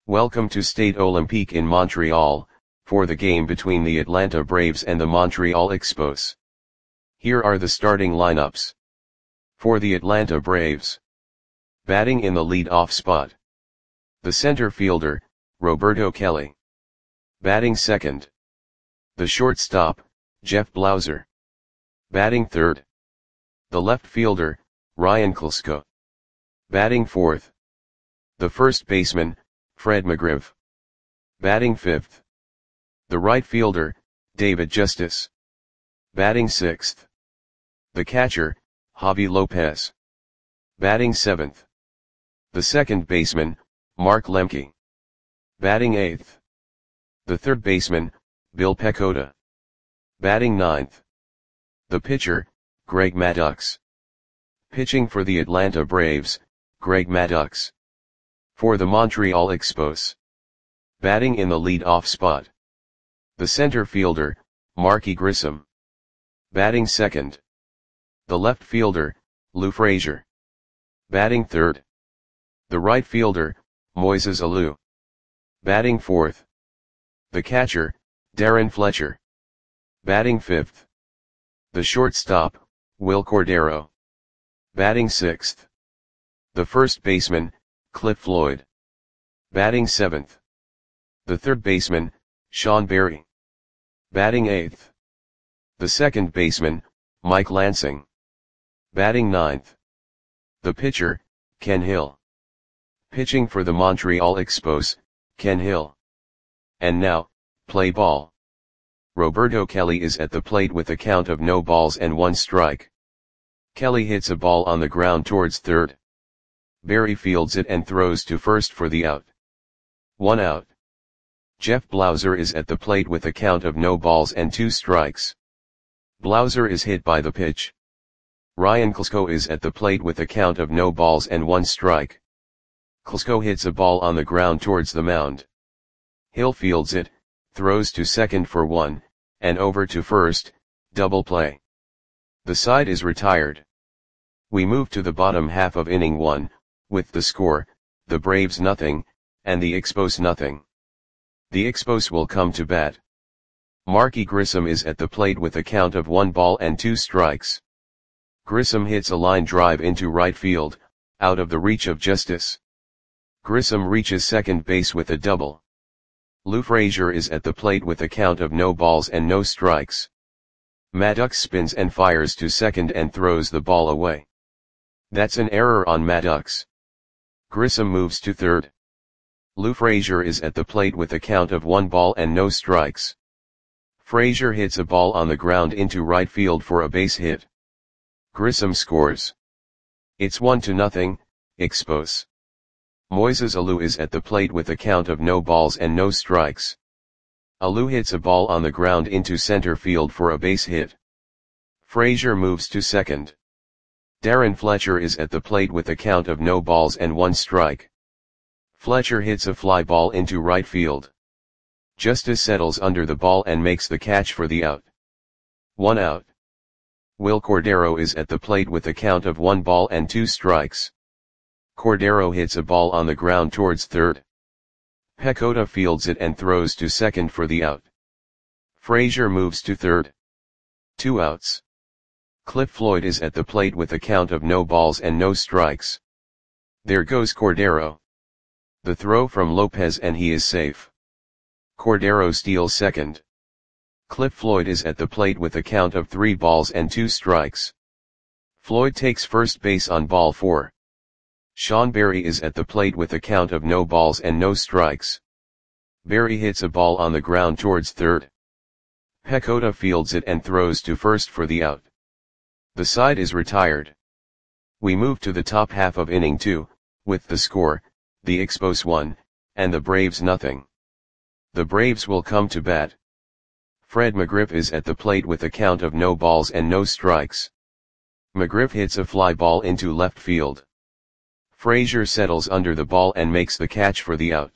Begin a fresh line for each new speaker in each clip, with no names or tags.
Welcome to Stade Olympique in Montreal, for the game between the Atlanta Braves and the Montreal Expos. Here are the starting lineups. For the Atlanta Braves. Batting in the lead-off spot. The center fielder, Roberto Kelly. Batting second. The shortstop, Jeff Blauser. Batting third. The left fielder, Ryan Klesko. Batting fourth. The first baseman, Fred McGriff. Batting fifth. The right fielder, David Justice. Batting sixth. The catcher, Javi Lopez. Batting seventh. The second baseman, Mark Lemke. Batting eighth. The third baseman, Bill Pecota. Batting ninth. The pitcher, Greg Maddux. Pitching for the Atlanta Braves, Greg Maddux. For the Montreal Expos. Batting in the lead-off spot. The center fielder, Marky Grissom. Batting second. The left fielder, Lou Frazier. Batting third. The right fielder, Moises Alou. Batting fourth. The catcher, Darren Fletcher. Batting fifth. The shortstop, Wil Cordero. Batting sixth. The first baseman, Cliff Floyd. Batting seventh. The third baseman, Sean Berry. Batting eighth. The second baseman, Mike Lansing. Batting ninth. The pitcher, Ken Hill. Pitching for the Montreal Expos, Ken Hill. And now, play ball. Roberto Kelly is at the plate with a count of no balls and one strike. Kelly hits a ball on the ground towards third. Berry fields it and throws to first for the out. 1 out. Jeff Blauser is at the plate with a count of no balls and 2 strikes. Blauser is hit by the pitch. Ryan Klesko is at the plate with a count of no balls and 1 strike. Klesko hits a ball on the ground towards the mound. Hill fields it, throws to second for 1, and over to first, double play. The side is retired. We move to the bottom half of inning 1, with the score, the Braves nothing, and the Expos nothing. The Expos will come to bat. Marky Grissom is at the plate with a count of 1 ball and 2 strikes. Grissom hits a line drive into right field, out of the reach of Justice. Grissom reaches second base with a double. Lou Frazier is at the plate with a count of no balls and no strikes. Maddux spins and fires to second and throws the ball away. That's an error on Maddux. Grissom moves to third. Lou Frazier is at the plate with a count of 1 ball and no strikes. Frazier hits a ball on the ground into right field for a base hit. Grissom scores. It's 1-0, Expos. Moises Alou is at the plate with a count of no balls and no strikes. Alou hits a ball on the ground into center field for a base hit. Frazier moves to second. Darren Fletcher is at the plate with a count of no balls and 1 strike. Fletcher hits a fly ball into right field. Justice settles under the ball and makes the catch for the out. 1 out. Wil Cordero is at the plate with a count of 1 ball and 2 strikes. Cordero hits a ball on the ground towards third. Pecota fields it and throws to second for the out. Frazier moves to third. 2 outs. Cliff Floyd is at the plate with a count of no balls and no strikes. There goes Cordero. The throw from Lopez and he is safe. Cordero steals second. Cliff Floyd is at the plate with a count of 3 balls and 2 strikes. Floyd takes first base on ball 4. Sean Berry is at the plate with a count of no balls and no strikes. Berry hits a ball on the ground towards third. Pecota fields it and throws to first for the out. The side is retired. We move to the top half of inning 2, with the score, the Expos 1, and the Braves nothing. The Braves will come to bat. Fred McGriff is at the plate with a count of no balls and no strikes. McGriff hits a fly ball into left field. Frazier settles under the ball and makes the catch for the out.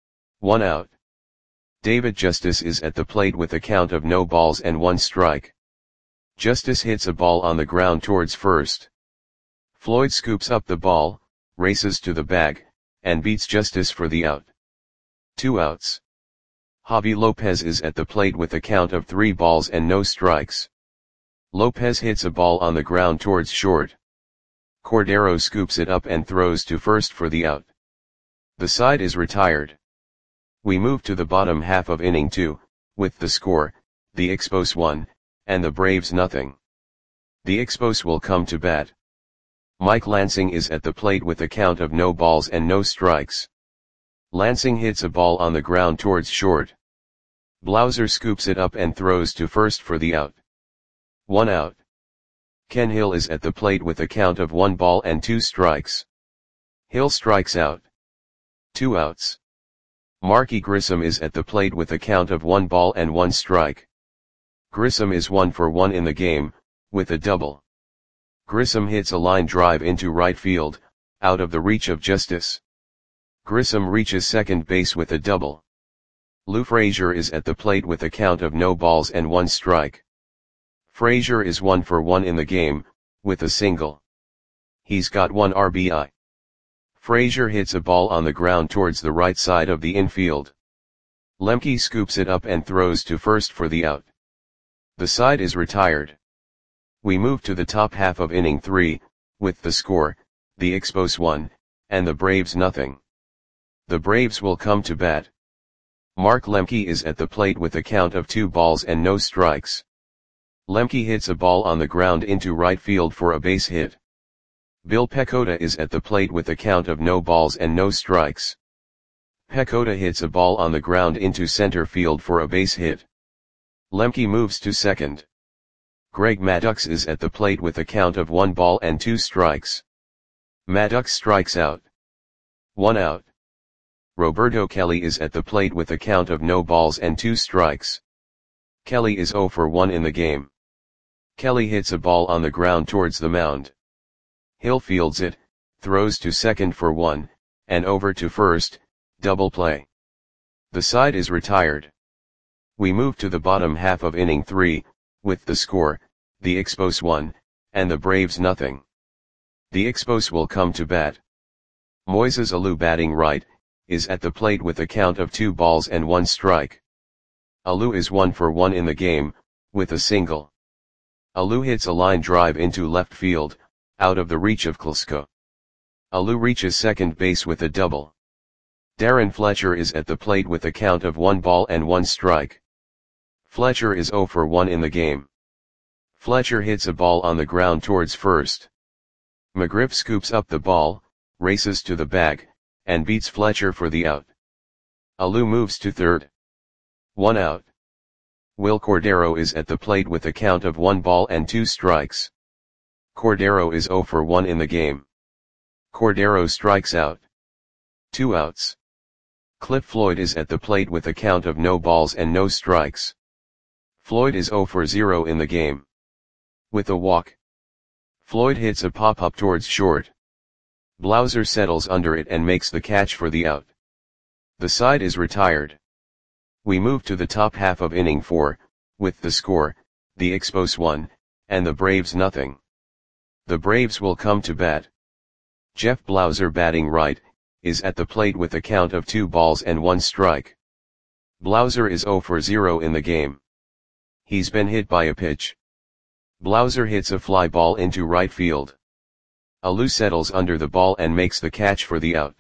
1 out. David Justice is at the plate with a count of no balls and 1 strike. Justice hits a ball on the ground towards first. Floyd scoops up the ball, races to the bag, and beats Justice for the out. 2 outs. Javi Lopez is at the plate with a count of 3 balls and no strikes. Lopez hits a ball on the ground towards short. Cordero scoops it up and throws to first for the out. The side is retired. We move to the bottom half of inning 2, with the score, the Expos 1, and the Braves nothing. The Expos will come to bat. Mike Lansing is at the plate with a count of no balls and no strikes. Lansing hits a ball on the ground towards short. Blauser scoops it up and throws to first for the out. 1 out. Ken Hill is at the plate with a count of 1 ball and 2 strikes. Hill strikes out. 2 outs. Marky Grissom is at the plate with a count of 1 ball and 1 strike. Grissom is 1 for 1 in the game, with a double. Grissom hits a line drive into right field, out of the reach of Justice. Grissom reaches second base with a double. Lou Frazier is at the plate with a count of no balls and 1 strike. Frazier is 1 for 1 in the game, with a single. He's got 1 RBI. Frazier hits a ball on the ground towards the right side of the infield. Lemke scoops it up and throws to first for the out. The side is retired. We move to the top half of inning 3, with the score, the Expos 1, and the Braves nothing. The Braves will come to bat. Mark Lemke is at the plate with a count of 2 balls and no strikes. Lemke hits a ball on the ground into right field for a base hit. Bill Pecota is at the plate with a count of no balls and no strikes. Pecota hits a ball on the ground into center field for a base hit. Lemke moves to second. Greg Maddux is at the plate with a count of 1 ball and 2 strikes. Maddux strikes out. 1 out. Roberto Kelly is at the plate with a count of no balls and 2 strikes. Kelly is 0 for 1 in the game. Kelly hits a ball on the ground towards the mound. Hill fields it, throws to second for 1, and over to first, double play. The side is retired. We move to the bottom half of inning 3, with the score, the Expos 1, and the Braves nothing. The Expos will come to bat. Moises Alou batting right, is at the plate with a count of 2 balls and 1 strike. Alou is 1 for 1 in the game, with a single. Alou hits a line drive into left field, out of the reach of Klesko. Alou reaches second base with a double. Darren Fletcher is at the plate with a count of 1 ball and 1 strike. Fletcher is 0 for 1 in the game. Fletcher hits a ball on the ground towards first. McGriff scoops up the ball, races to the bag, and beats Fletcher for the out. Alou moves to third. 1 out. Will Cordero is at the plate with a count of 1 ball and 2 strikes. Cordero is 0 for 1 in the game. Cordero strikes out. 2 outs. Cliff Floyd is at the plate with a count of no balls and no strikes. Floyd is 0 for 0 in the game. With a walk. Floyd hits a pop-up towards short. Blauser settles under it and makes the catch for the out. The side is retired. We move to the top half of inning 4, with the score, the Expos 1, and the Braves nothing. The Braves will come to bat. Jeff Blauser batting right, is at the plate with a count of 2 balls and 1 strike. Blauser is 0 for 0 in the game. He's been hit by a pitch. Blauser hits a fly ball into right field. Alou settles under the ball and makes the catch for the out.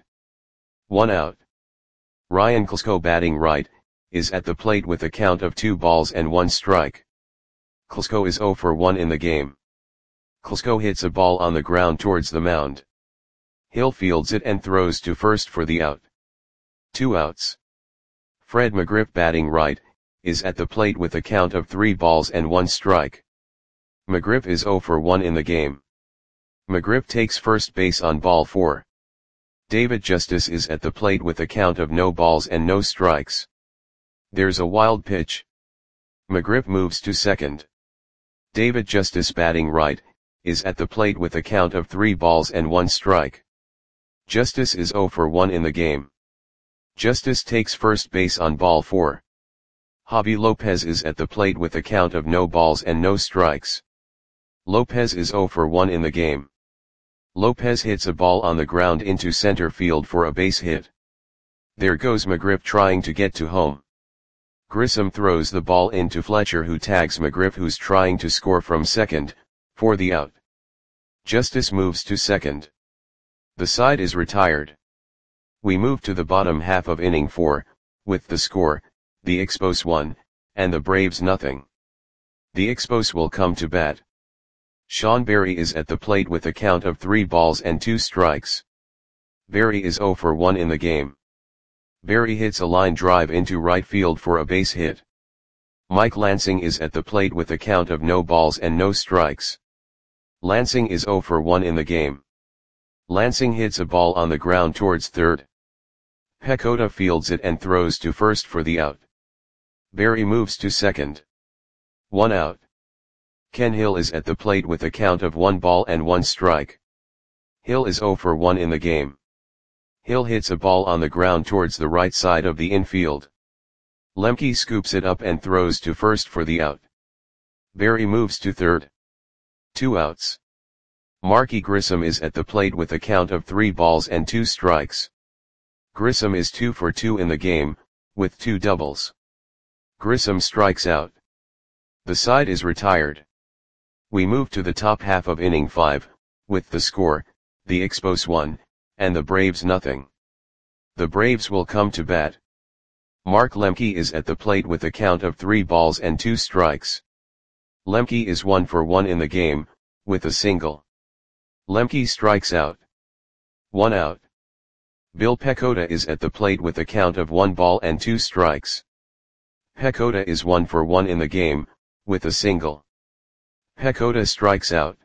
1 out. Ryan Klesko batting right, is at the plate with a count of 2 balls and 1 strike. Klesko is 0 for 1 in the game. Klesko hits a ball on the ground towards the mound. Hill fields it and throws to first for the out. 2 outs. Fred McGriff batting right, is at the plate with a count of 3 balls and 1 strike. McGriff is 0 for 1 in the game. McGriff takes first base on ball 4. David Justice is at the plate with a count of no balls and no strikes. There's a wild pitch. McGriff moves to second. David Justice batting right, is at the plate with a count of 3 balls and 1 strike. Justice is 0 for 1 in the game. Justice takes first base on ball 4. Javi Lopez is at the plate with a count of no balls and no strikes. Lopez is 0 for 1 in the game. Lopez hits a ball on the ground into center field for a base hit. There goes McGriff trying to get to home. Grissom throws the ball into Fletcher, who tags McGriff, who's trying to score from second, for the out. Justice moves to second. The side is retired. We move to the bottom half of inning 4, with the score, the Expos 1, and the Braves nothing. The Expos will come to bat. Sean Berry is at the plate with a count of 3 balls and 2 strikes. Berry is 0 for 1 in the game. Berry hits a line drive into right field for a base hit. Mike Lansing is at the plate with a count of no balls and no strikes. Lansing is 0 for 1 in the game. Lansing hits a ball on the ground towards third. Pecota fields it and throws to first for the out. Berry moves to second. 1 out. Ken Hill is at the plate with a count of 1 ball and 1 strike. Hill is 0 for 1 in the game. Hill hits a ball on the ground towards the right side of the infield. Lemke scoops it up and throws to first for the out. Berry moves to third. 2 outs. Marky Grissom is at the plate with a count of 3 balls and 2 strikes. Grissom is 2 for 2 in the game, with 2 doubles. Grissom strikes out. The side is retired. We move to the top half of inning 5, with the score, the Expos 1, and the Braves nothing. The Braves will come to bat. Mark Lemke is at the plate with a count of 3 balls and 2 strikes. Lemke is 1 for 1 in the game, with a single. Lemke strikes out. 1 out. Bill Pecota is at the plate with a count of 1 ball and 2 strikes. Pecota is 1 for 1 in the game, with a single. Pecota strikes out.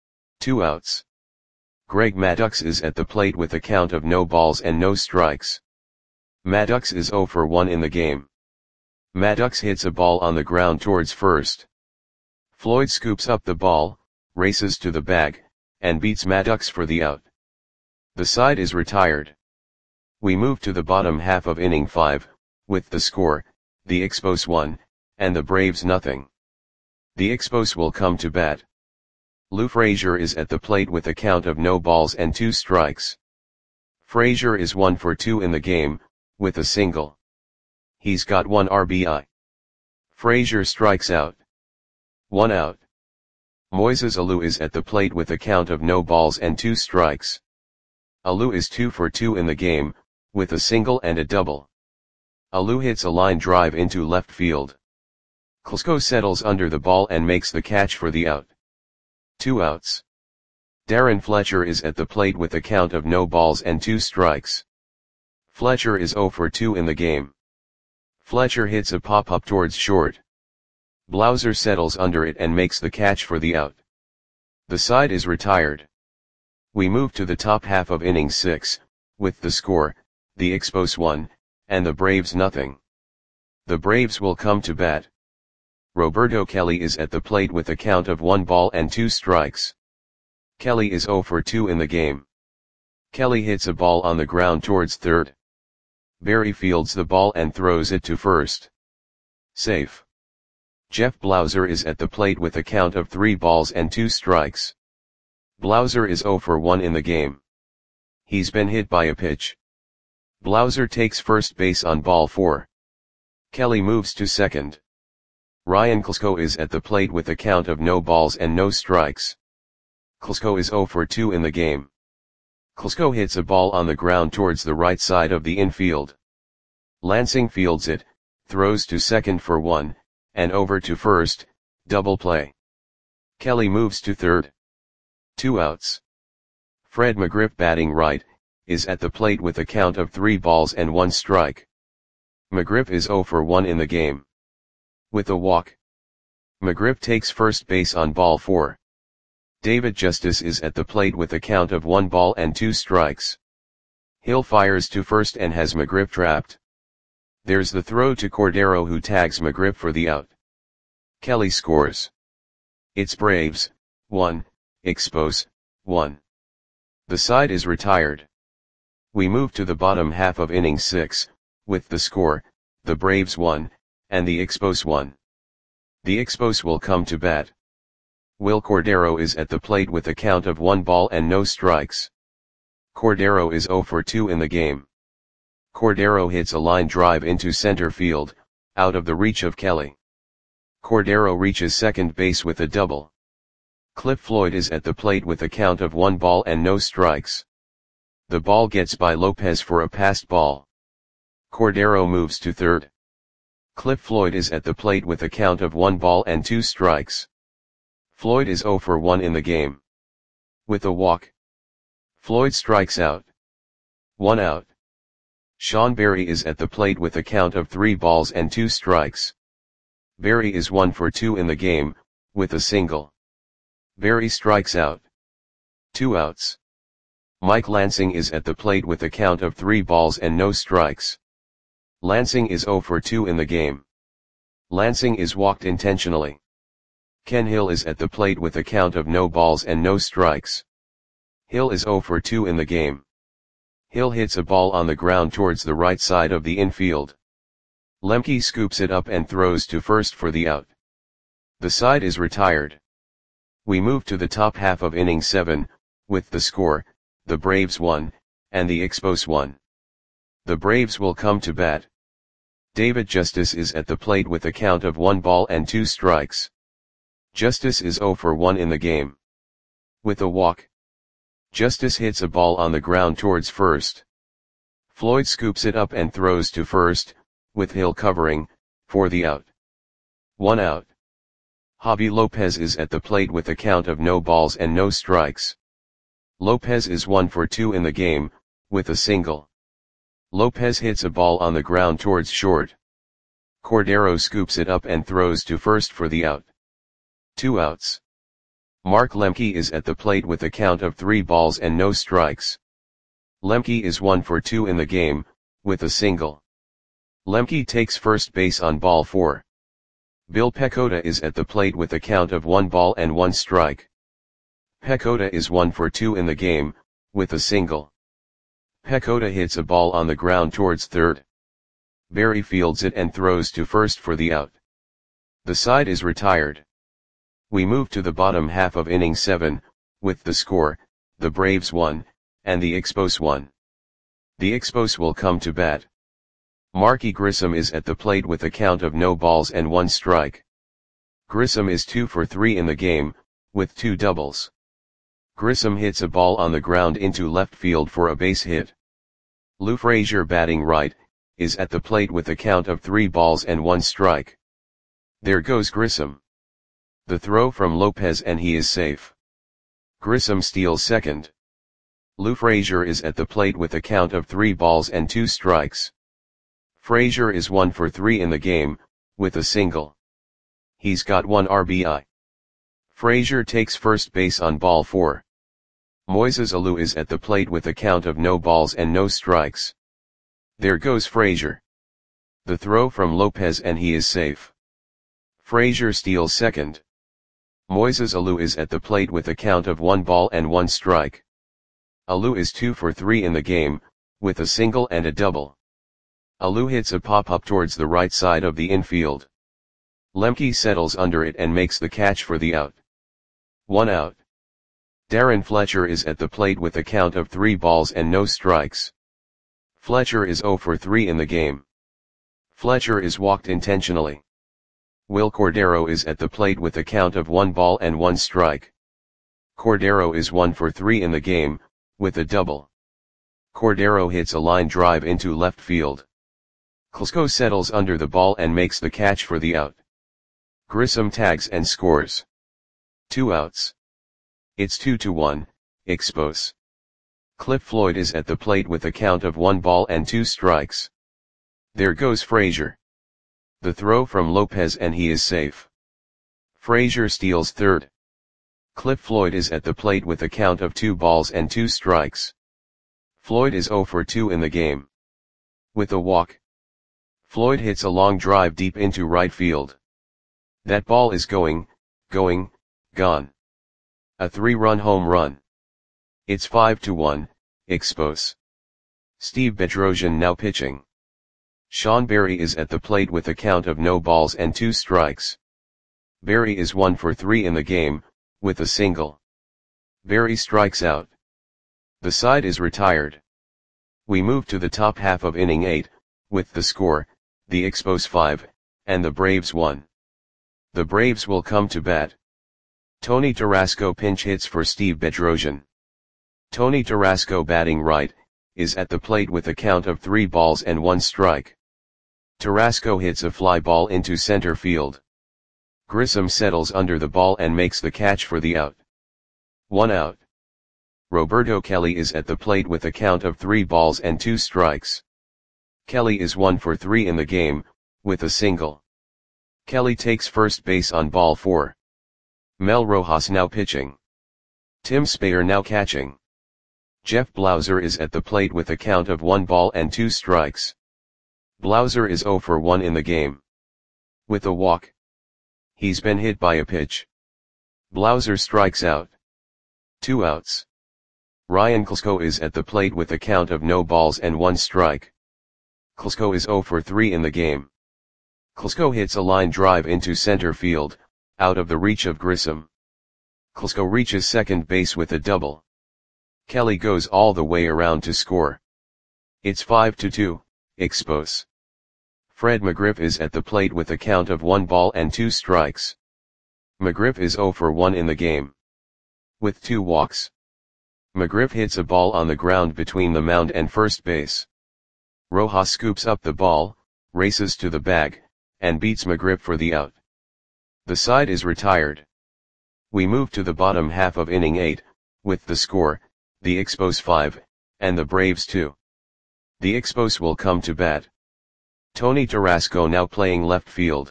2 outs. Greg Maddux is at the plate with a count of no balls and no strikes. Maddux is 0 for 1 in the game. Maddux hits a ball on the ground towards first. Floyd scoops up the ball, races to the bag, and beats Maddux for the out. The side is retired. We move to the bottom half of inning 5, with the score, the Expos 1, and the Braves nothing. The Expos will come to bat. Lou Frazier is at the plate with a count of no balls and 2 strikes. Frazier is 1 for 2 in the game, with a single. He's got 1 RBI. Frazier strikes out. 1 out. Moises Alou is at the plate with a count of no balls and 2 strikes. Alou is 2 for 2 in the game, with a single and a double. Alou hits a line drive into left field. Klsko settles under the ball and makes the catch for the out. 2 outs. Darren Fletcher is at the plate with a count of no balls and 2 strikes. Fletcher is 0 for 2 in the game. Fletcher hits a pop-up towards short. Blauser settles under it and makes the catch for the out. The side is retired. We move to the top half of inning 6, with the score, the Expos 1, and the Braves nothing. The Braves will come to bat. Roberto Kelly is at the plate with a count of 1 ball and 2 strikes. Kelly is 0 for 2 in the game. Kelly hits a ball on the ground towards third. Berry fields the ball and throws it to first. Safe. Jeff Blauser is at the plate with a count of 3 balls and 2 strikes. Blauser is 0 for 1 in the game. He's been hit by a pitch. Blauser takes first base on ball 4. Kelly moves to second. Ryan Klsko is at the plate with a count of no balls and no strikes. Klsko is 0 for 2 in the game. Klsko hits a ball on the ground towards the right side of the infield. Lansing fields it, throws to second for 1, and over to first, double play. Kelly moves to third. 2 outs. Fred McGriff, batting right, is at the plate with a count of 3 balls and 1 strike. McGriff is 0 for 1 in the game. With a walk. McGriff takes first base on ball 4. David Justice is at the plate with a count of 1 ball and 2 strikes. Hill fires to first and has McGriff trapped. There's the throw to Cordero, who tags McGriff for the out. Kelly scores. It's Braves 1, Expos 1. The side is retired. We move to the bottom half of inning 6, with the score, the Braves 1, and the Expos 1. The Expos will come to bat. Will Cordero is at the plate with a count of 1 ball and no strikes. Cordero is 0 for 2 in the game. Cordero hits a line drive into center field, out of the reach of Kelly. Cordero reaches second base with a double. Cliff Floyd is at the plate with a count of 1 ball and no strikes. The ball gets by Lopez for a passed ball. Cordero moves to third. Cliff Floyd is at the plate with a count of 1 ball and 2 strikes. Floyd is 0 for 1 in the game. With a walk, Floyd strikes out. 1 out. Sean Berry is at the plate with a count of 3 balls and 2 strikes. Berry is 1 for 2 in the game, with a single. Berry strikes out. 2 outs. Mike Lansing is at the plate with a count of 3 balls and no strikes. Lansing is 0 for 2 in the game. Lansing is walked intentionally. Ken Hill is at the plate with a count of no balls and no strikes. Hill is 0 for 2 in the game. Hill hits a ball on the ground towards the right side of the infield. Lemke scoops it up and throws to first for the out. The side is retired. We move to the top half of inning 7, with the score, the Braves 1, and the Expos 1. The Braves will come to bat. David Justice is at the plate with a count of 1 ball and 2 strikes. Justice is 0 for 1 in the game. With a walk, Justice hits a ball on the ground towards first. Floyd scoops it up and throws to first, with Hill covering, for the out. 1 out. Javi Lopez is at the plate with a count of no balls and no strikes. Lopez is 1 for 2 in the game, with a single. Lopez hits a ball on the ground towards short. Cordero scoops it up and throws to first for the out. 2 outs. Mark Lemke is at the plate with a count of 3 balls and no strikes. Lemke is 1 for 2 in the game, with a single. Lemke takes first base on ball 4. Bill Pecota is at the plate with a count of 1 ball and 1 strike. Pecota is 1 for 2 in the game, with a single. Pecota hits a ball on the ground towards third. Berry fields it and throws to first for the out. The side is retired. We move to the bottom half of inning 7, with the score, the Braves 1, and the Expos 1. The Expos will come to bat. Marky Grissom is at the plate with a count of no balls and 1 strike. Grissom is 2 for 3 in the game, with 2 doubles. Grissom hits a ball on the ground into left field for a base hit. Lou Frazier, batting right, is at the plate with a count of 3 balls and 1 strike. There goes Grissom. The throw from Lopez and he is safe. Grissom steals second. Lou Frazier is at the plate with a count of 3 balls and 2 strikes. Frazier is 1 for 3 in the game, with a single. He's got 1 RBI. Frazier takes first base on ball 4. Moises Alou is at the plate with a count of no balls and no strikes. There goes Frazier. The throw from Lopez and he is safe. Frazier steals second. Moises Alou is at the plate with a count of 1 ball and 1 strike. Alou is 2 for 3 in the game, with a single and a double. Alou hits a pop-up towards the right side of the infield. Lemke settles under it and makes the catch for the out. 1 out. Darren Fletcher is at the plate with a count of 3 balls and no strikes. Fletcher is 0 for 3 in the game. Fletcher is walked intentionally. Will Cordero is at the plate with a count of 1 ball and 1 strike. Cordero is 1 for 3 in the game, with a double. Cordero hits a line drive into left field. Klesko settles under the ball and makes the catch for the out. Grissom tags and scores. 2 outs. It's 2-1, Expos. Cliff Floyd is at the plate with a count of 1 ball and 2 strikes. There goes Frazier. The throw from Lopez and he is safe. Frazier steals third. Cliff Floyd is at the plate with a count of 2 balls and 2 strikes. Floyd is 0 for 2 in the game. With a walk, Floyd hits a long drive deep into right field. That ball is gone. A 3-run home run. It's 5-1, Expos. Steve Bedrosian now pitching. Sean Berry is at the plate with a count of no balls and 2 strikes. Berry is 1 for 3 in the game, with a single. Berry strikes out. The side is retired. We move to the top half of inning 8, with the score, the Expos 5, and the Braves 1. The Braves will come to bat. Tony Tarasco pinch hits for Steve Bedrosian. Tony Tarasco batting right, is at the plate with a count of 3 balls and 1 strike. Tarasco hits a fly ball into center field. Grissom settles under the ball and makes the catch for the out. 1 out. Roberto Kelly is at the plate with a count of 3 balls and 2 strikes. Kelly is 1 for 3 in the game, with a single. Kelly takes first base on ball 4. Mel Rojas now pitching. Tim Speyer now catching. Jeff Blauser is at the plate with a count of 1 ball and 2 strikes. Blauser is 0 for 1 in the game. With a walk. He's been hit by a pitch. Blauser strikes out. 2 outs. Ryan Klesko is at the plate with a count of no balls and 1 strike. Klesko is 0 for 3 in the game. Klesko hits a line drive into center field, out of the reach of Grissom. Klesko reaches second base with a double. Kelly goes all the way around to score. It's 5-2, Expos. Fred McGriff is at the plate with a count of 1 ball and 2 strikes. McGriff is 0 for 1 in the game. With 2 walks. McGriff hits a ball on the ground between the mound and first base. Rojas scoops up the ball, races to the bag, and beats McGriff for the out. The side is retired. We move to the bottom half of inning 8, with the score, the Expos 5, and the Braves 2. The Expos will come to bat. Tony Tarasco now playing left field.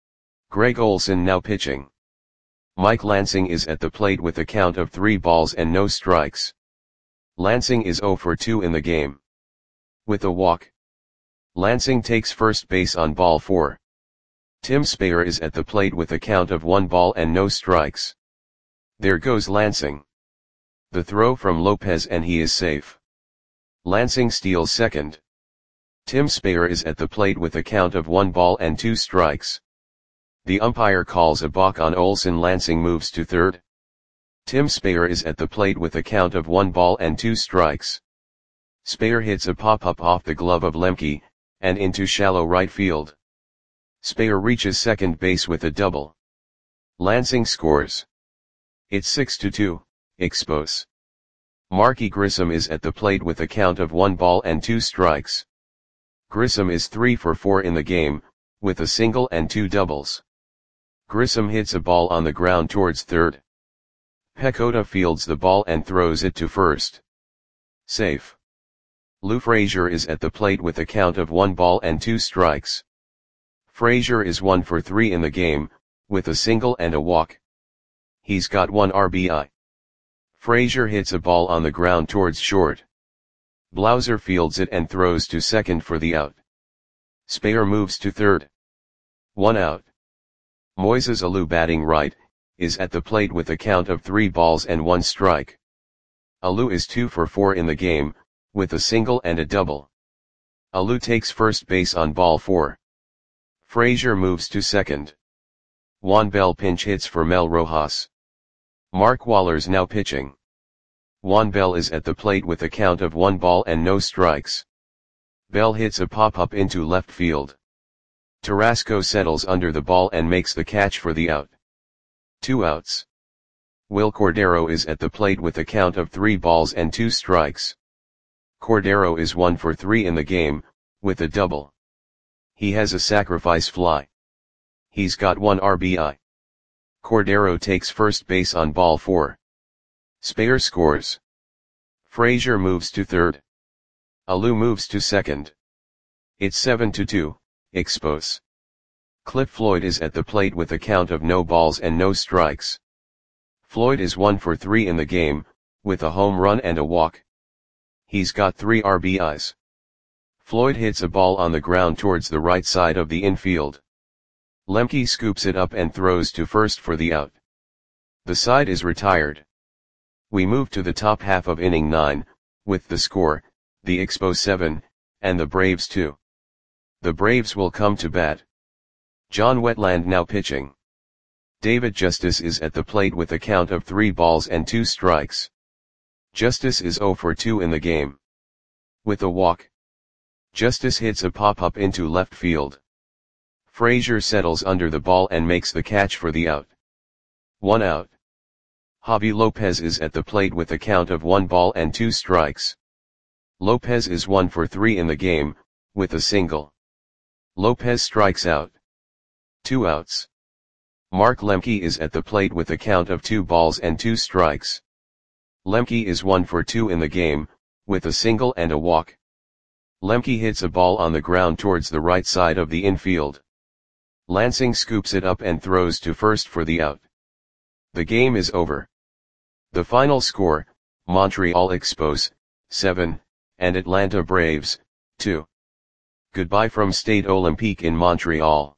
Greg Olson now pitching. Mike Lansing is at the plate with a count of 3 balls and no strikes. Lansing is 0 for 2 in the game. With a walk. Lansing takes first base on ball 4. Tim Speyer is at the plate with a count of 1 ball and no strikes. There goes Lansing. The throw from Lopez and he is safe. Lansing steals second. Tim Speyer is at the plate with a count of 1 ball and 2 strikes. The umpire calls a balk on Olson. Lansing moves to third. Tim Speyer is at the plate with a count of 1 ball and 2 strikes. Speyer hits a pop-up off the glove of Lemke, and into shallow right field. Speyer reaches second base with a double. Lansing scores. It's 6-2, Expos. Marky Grissom is at the plate with a count of 1 ball and 2 strikes. Grissom is 3 for 4 in the game, with a single and 2 doubles. Grissom hits a ball on the ground towards third. Pecota fields the ball and throws it to first. Safe. Lou Frazier is at the plate with a count of 1 ball and 2 strikes. Frazier is 1 for 3 in the game, with a single and a walk. He's got 1 RBI. Frazier hits a ball on the ground towards short. Blauser fields it and throws to second for the out. Speyer moves to third. 1 out. Moises Alou batting right, is at the plate with a count of 3 balls and 1 strike. Alou is 2 for 4 in the game, with a single and a double. Alou takes first base on ball 4. Frazier moves to second. Juan Bell pinch hits for Mel Rojas. Mark Waller's now pitching. Juan Bell is at the plate with a count of 1 ball and no strikes. Bell hits a pop-up into left field. Tarasco settles under the ball and makes the catch for the out. 2 outs. Will Cordero is at the plate with a count of 3 balls and 2 strikes. Cordero is 1 for 3 in the game, with a double. He has a sacrifice fly. He's got 1 RBI. Cordero takes first base on ball 4. Speyer scores. Frazier moves to third. Alou moves to second. It's 7-2, Expos. Cliff Floyd is at the plate with a count of no balls and no strikes. Floyd is 1 for 3 in the game, with a home run and a walk. He's got 3 RBIs. Floyd hits a ball on the ground towards the right side of the infield. Lemke scoops it up and throws to first for the out. The side is retired. We move to the top half of inning 9, with the score, the Expos 7, and the Braves 2. The Braves will come to bat. John Wetland now pitching. David Justice is at the plate with a count of 3 balls and 2 strikes. Justice is 0 for 2 in the game. with a walk. Justice hits a pop-up into left field. Frazier settles under the ball and makes the catch for the out. 1 out. Javi Lopez is at the plate with a count of 1 ball and 2 strikes. Lopez is 1 for 3 in the game, with a single. Lopez strikes out. 2 outs. Mark Lemke is at the plate with a count of 2 balls and 2 strikes. Lemke is 1 for 2 in the game, with a single and a walk. Lemke hits a ball on the ground towards the right side of the infield. Lansing scoops it up and throws to first for the out. The game is over. The final score, Montreal Expos, 7, and Atlanta Braves, 2. Goodbye from Stade Olympique in Montreal.